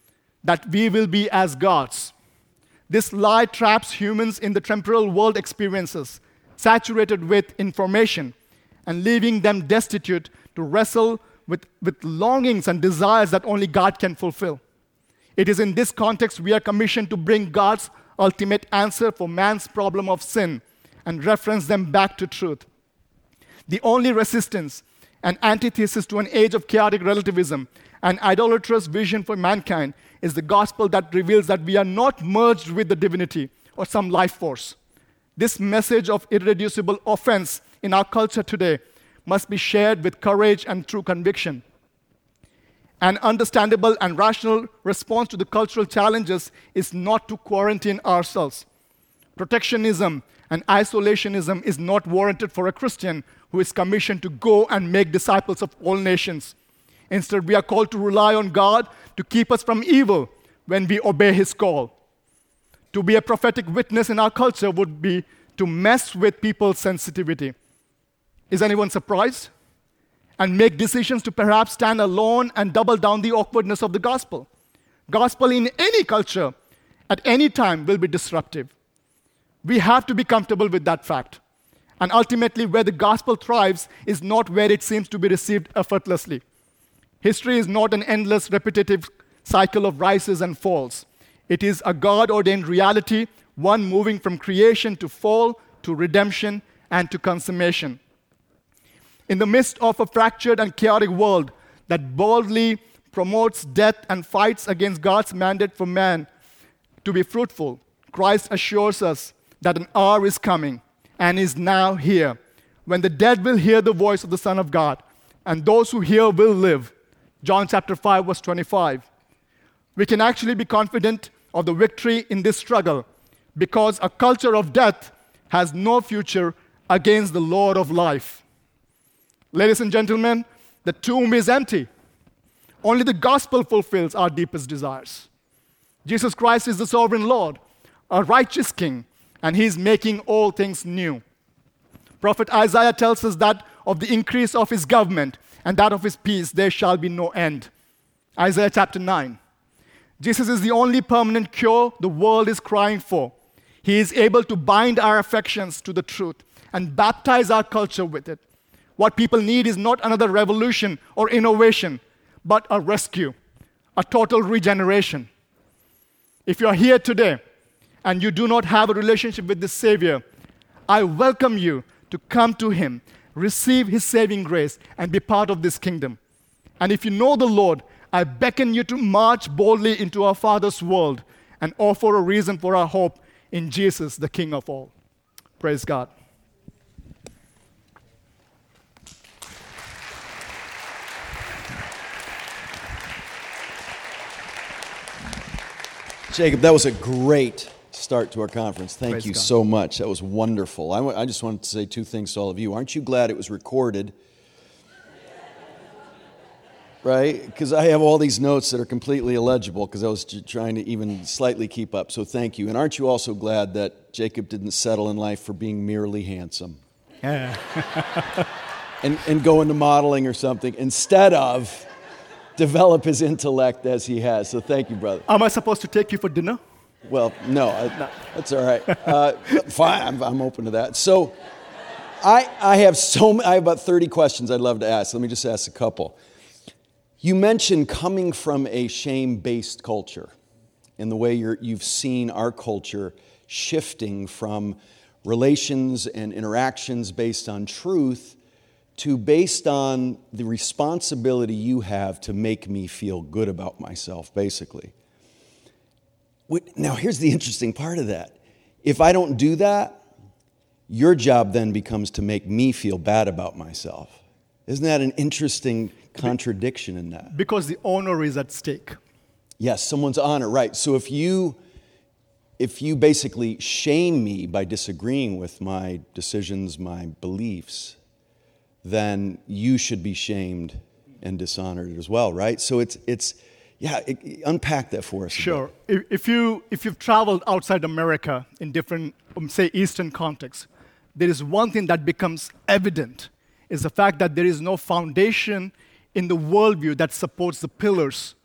that we will be as gods. This lie traps humans in the temporal world experiences, saturated with information, and leaving them destitute to wrestle with, with longings and desires that only God can fulfill. It is in this context we are commissioned to bring God's ultimate answer for man's problem of sin and reference them back to truth. The only resistance and antithesis to an age of chaotic relativism and idolatrous vision for mankind is the gospel that reveals that we are not merged with the divinity or some life force. This message of irreducible offense in our culture today must be shared with courage and true conviction. An understandable and rational response to the cultural challenges is not to quarantine ourselves. Protectionism and isolationism is not warranted for a Christian who is commissioned to go and make disciples of all nations. Instead, we are called to rely on God to keep us from evil when we obey His call. To be a prophetic witness in our culture would be to mess with people's sensitivity. Is anyone surprised? And make decisions to perhaps stand alone and double down the awkwardness of the gospel. Gospel in any culture, at any time, will be disruptive. We have to be comfortable with that fact. And ultimately, where the gospel thrives is not where it seems to be received effortlessly. History is not an endless, repetitive cycle of rises and falls. It is a God-ordained reality, one moving from creation to fall, to redemption, and to consummation. In the midst of a fractured and chaotic world that boldly promotes death and fights against God's mandate for man to be fruitful, Christ assures us that an hour is coming and is now here when the dead will hear the voice of the Son of God, and those who hear will live. John chapter five, verse twenty-five. We can actually be confident of the victory in this struggle because a culture of death has no future against the Lord of life. Ladies and gentlemen, the tomb is empty. Only the gospel fulfills our deepest desires. Jesus Christ is the sovereign Lord, a righteous King, and He's making all things new. Prophet Isaiah tells us that of the increase of His government and that of His peace there shall be no end. Isaiah chapter nine. Jesus is the only permanent cure the world is crying for. He is able to bind our affections to the truth and baptize our culture with it. What people need is not another revolution or innovation, but a rescue, a total regeneration. If you are here today and you do not have a relationship with this Savior, I welcome you to come to Him, receive His saving grace, and be part of this kingdom. And if you know the Lord, I beckon you to march boldly into our Father's world and offer a reason for our hope in Jesus, the King of all. Praise God. Jacob, that was a great start to our conference. Thank Praise you God. so much. That was wonderful. I, w- I just wanted to say two things to all of you. Aren't you glad it was recorded? Right? Because I have all these notes that are completely illegible because I was j- trying to even slightly keep up. So thank you. And aren't you also glad that Jacob didn't settle in life for being merely handsome? Yeah. and, and go into modeling or something instead of develop his intellect as he has. So thank you, brother. Am I supposed to take you for dinner? Well, no, I, that's all right. Uh, fine, I'm, I'm open to that. So I, I have so I have about thirty questions I'd love to ask. Let me just ask a couple. You mentioned coming from a shame-based culture in the way you're, you've seen our culture shifting from relations and interactions based on truth to based on the responsibility you have to make me feel good about myself, basically. Now, here's the interesting part of that. If I don't do that, your job then becomes to make me feel bad about myself. Isn't that an interesting contradiction in that? Because the honor is at stake. Yes, someone's honor, right. So if you if you basically shame me by disagreeing with my decisions, my beliefs, then you should be shamed and dishonored as well, right? So it's it's yeah, it, unpack that for us. Sure. If, if you if you've traveled outside America in different, um, say, Eastern contexts, there is one thing that becomes evident is the fact that there is no foundation in the worldview that supports the pillars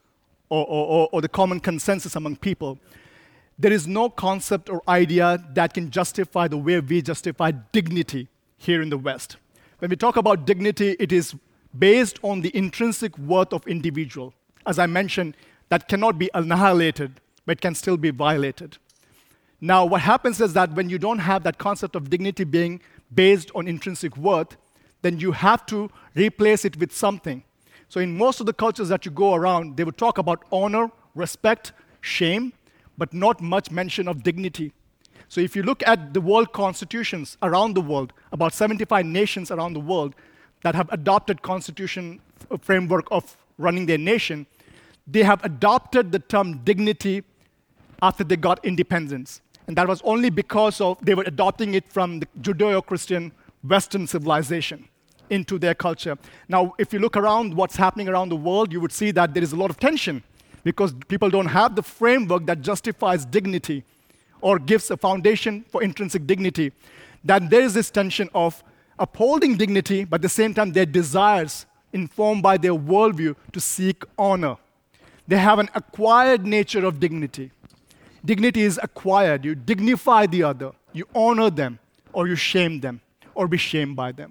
or, or, or the common consensus among people, there is no concept or idea that can justify the way we justify dignity here in the West. When we talk about dignity, it is based on the intrinsic worth of individual. As I mentioned, that cannot be annihilated, but can still be violated. Now, what happens is that when you don't have that concept of dignity being based on intrinsic worth, then you have to replace it with something. So in most of the cultures that you go around, they would talk about honor, respect, shame, but not much mention of dignity. So if you look at the world constitutions around the world, about seventy-five nations around the world that have adopted constitution framework of running their nation, they have adopted the term dignity after they got independence. And that was only because of they were adopting it from the Judeo-Christian Western civilization into their culture. Now, if you look around what's happening around the world, you would see that there is a lot of tension because people don't have the framework that justifies dignity or gives a foundation for intrinsic dignity. That there is this tension of upholding dignity, but at the same time, their desires informed by their worldview to seek honor. They have an acquired nature of dignity. Dignity is acquired. You dignify the other, you honor them, or you shame them, or be shamed by them.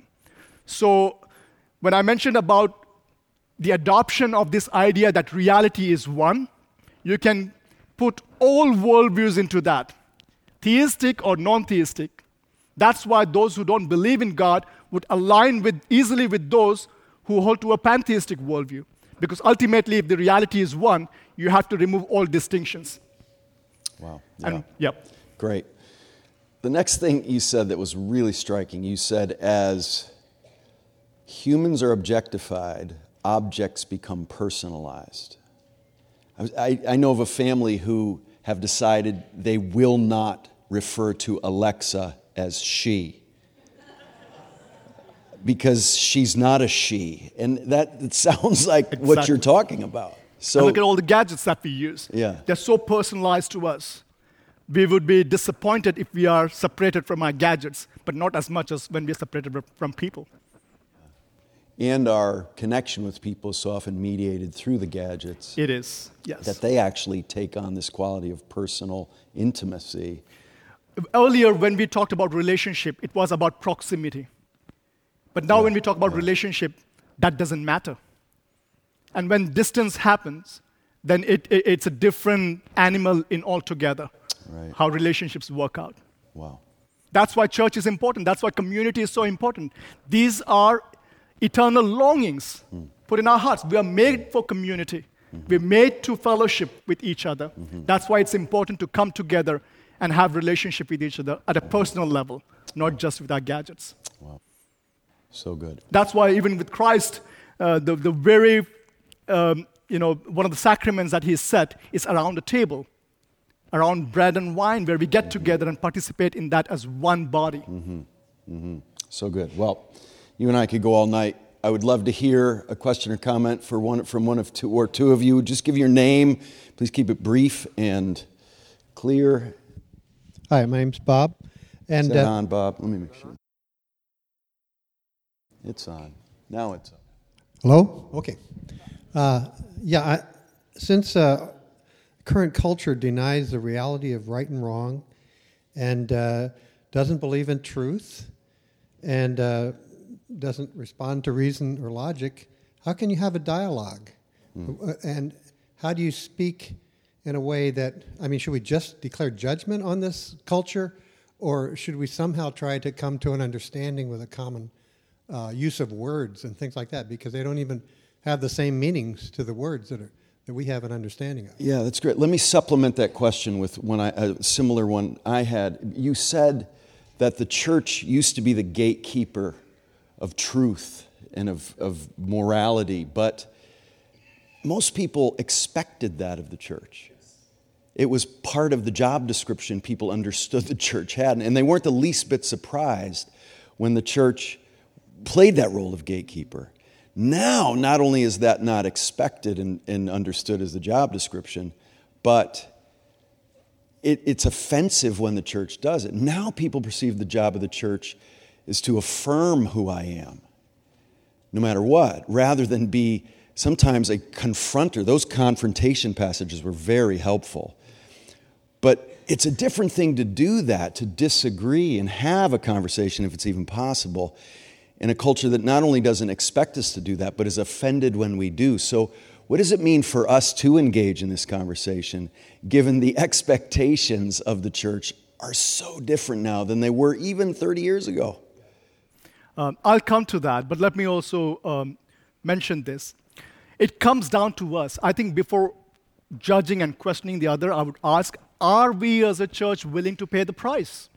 So when I mentioned about the adoption of this idea that reality is one, you can put all worldviews into that, theistic or non-theistic. That's why those who don't believe in God would align with easily with those who hold to a pantheistic worldview. Because ultimately, if the reality is one, you have to remove all distinctions. Wow. Yeah. And, yep. Great. The next thing you said that was really striking, you said, as humans are objectified, objects become personalized. I, was, I, I know of a family who have decided they will not refer to Alexa as she because she's not a she. And that it sounds like exactly what you're talking about. So and look at all the gadgets that we use. Yeah. They're so personalized to us. We would be disappointed if we are separated from our gadgets, but not as much as when we're separated from people. And our connection with people is so often mediated through the gadgets. It is, yes. That they actually take on this quality of personal intimacy. Earlier, when we talked about relationship, it was about proximity. But now yeah. when we talk about yeah. relationship, that doesn't matter. And when distance happens, then it, it, it's a different animal in altogether, right. how relationships work out. Wow. That's why church is important. That's why community is so important. These are eternal longings mm. put in our hearts. We are made for community. Mm-hmm. We're made to fellowship with each other. Mm-hmm. That's why it's important to come together and have relationship with each other at a personal level, not just with our gadgets. Wow. So good. That's why even with Christ, uh, the, the very, um, you know, one of the sacraments that he set is around the table, around bread and wine, where we get mm-hmm. together and participate in that as one body. Mm-hmm. Mm-hmm. So good. Well, you and I could go all night. I would love to hear a question or comment for one, from one of two or two of you. Just give your name. Please keep it brief and clear. Hi, my name's Bob. And Is that uh, on, Bob? Let me make sure. It's on. Now it's on. Hello? Okay. Uh, yeah, I, since uh, current culture denies the reality of right and wrong and uh, doesn't believe in truth and uh, doesn't respond to reason or logic, how can you have a dialogue? Mm. And how do you speak in a way that, I mean, should we just declare judgment on this culture, or should we somehow try to come to an understanding with a common uh, use of words and things like that, because they don't even have the same meanings to the words that are that we have an understanding of? Yeah, that's great. Let me supplement that question with one I, a similar one I had. You said that the church used to be the gatekeeper of truth and of, of morality, but most people expected that of the church. It was part of the job description people understood the church had, and they weren't the least bit surprised when the church played that role of gatekeeper. Now, not only is that not expected and, and understood as the job description, but it, it's offensive when the church does it. Now people perceive the job of the church is to affirm who I am, no matter what, rather than be sometimes a confronter. Those confrontation passages were very helpful. But it's a different thing to do that, to disagree and have a conversation, if it's even possible, in a culture that not only doesn't expect us to do that, but is offended when we do. So what does it mean for us to engage in this conversation, given the expectations of the church are so different now than they were even thirty years ago? Um, I'll come to that, but let me also um, mention this. It comes down to us. I think before judging and questioning the other, I would ask, are we as a church willing to pay the price?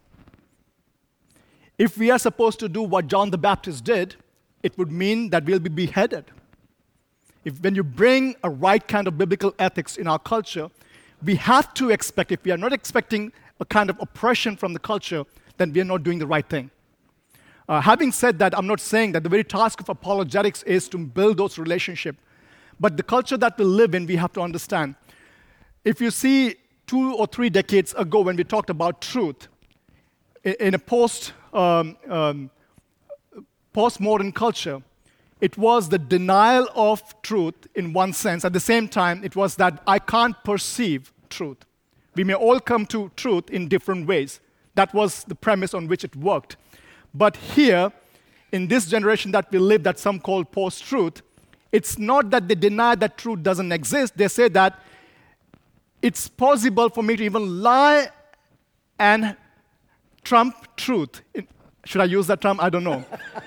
If we are supposed to do what John the Baptist did, it would mean that we'll be beheaded. If when you bring a right kind of biblical ethics in our culture, we have to expect, if we are not expecting a kind of oppression from the culture, then we are not doing the right thing. Uh, having said that, I'm not saying that the very task of apologetics is to build those relationships. But the culture that we live in, we have to understand. If you see two or three decades ago when we talked about truth, in a post, um, um, postmodern culture, it was the denial of truth in one sense. At the same time, it was that I can't perceive truth. We may all come to truth in different ways. That was the premise on which it worked. But here, in this generation that we live, that some call post-truth, it's not that they deny that truth doesn't exist. They say that it's possible for me to even lie and trump truth. Should I use that term? I don't know.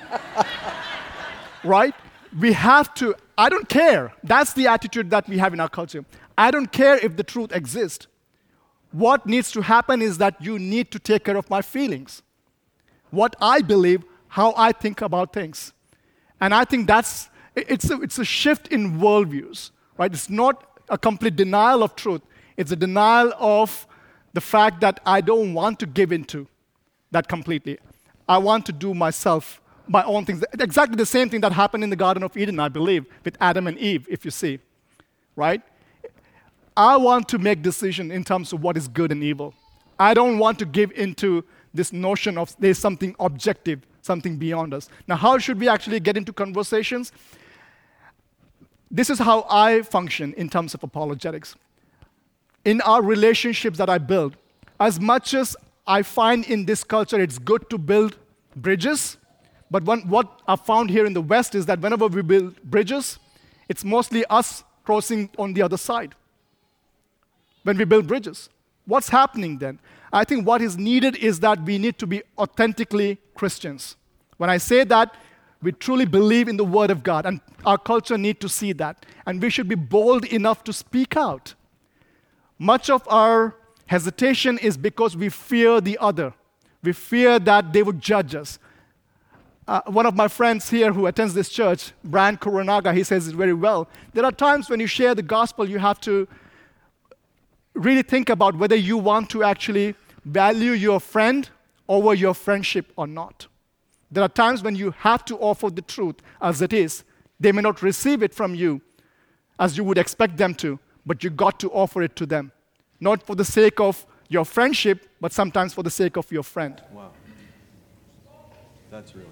Right? We have to, I don't care. That's the attitude that we have in our culture. I don't care if the truth exists. What needs to happen is that you need to take care of my feelings. What I believe, how I think about things. And I think that's, it's a, it's a shift in worldviews, right? It's not a complete denial of truth. It's a denial of the fact that I don't want to give into that completely. I want to do myself, my own things. Exactly the same thing that happened in the Garden of Eden, I believe, with Adam and Eve, if you see, right? I want to make decisions in terms of what is good and evil. I don't want to give into this notion of there's something objective, something beyond us. Now, how should we actually get into conversations? This is how I function in terms of apologetics. In our relationships that I build, as much as I find in this culture it's good to build bridges, but one, what I've found here in the West is that whenever we build bridges, it's mostly us crossing on the other side. When we build bridges, what's happening then? I think what is needed is that we need to be authentically Christians. When I say that, we truly believe in the Word of God, and our culture needs to see that. And we should be bold enough to speak out. Much of our hesitation is because we fear the other. We fear that they would judge us. Uh, one of my friends here who attends this church, Brian Kuranaga, he says it very well. There are times when you share the gospel, you have to really think about whether you want to actually value your friend over your friendship or not. There are times when you have to offer the truth as it is. They may not receive it from you as you would expect them to, but you got to offer it to them. Not for the sake of your friendship, but sometimes for the sake of your friend. Wow. That's really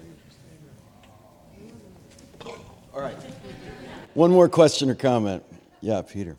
interesting. All right. One more question or comment. Yeah, Peter.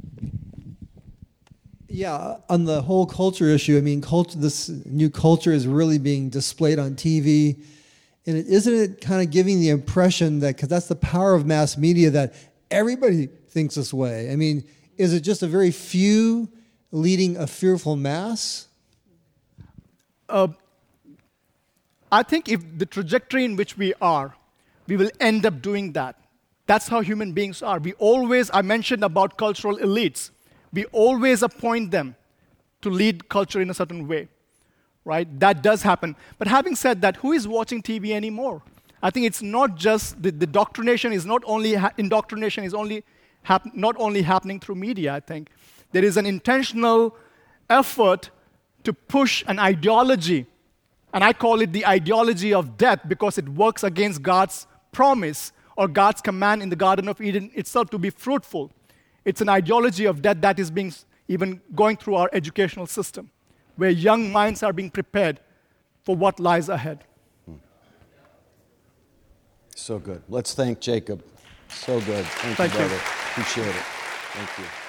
Yeah, on the whole culture issue, I mean, culture, this new culture is really being displayed on T V. And it, isn't it kind of giving the impression that, because that's the power of mass media, that everybody thinks this way? I mean, is it just a very few leading a fearful mass? Uh, I think if the trajectory in which we are, we will end up doing that. That's how human beings are. We always, I mentioned about cultural elites. We always appoint them to lead culture in a certain way, right? That does happen. But having said that, who is watching T V anymore? I think it's not just, the, the doctrination is not only, ha- indoctrination is only hap- not only happening through media, I think. There is an intentional effort to push an ideology, and I call it the ideology of death because it works against God's promise or God's command in the Garden of Eden itself to be fruitful. It's an ideology of death that is being even going through our educational system, where young minds are being prepared for what lies ahead. So good. Let's thank Jacob. So good. Thank, Thank you, you. brother. Appreciate it. Thank you.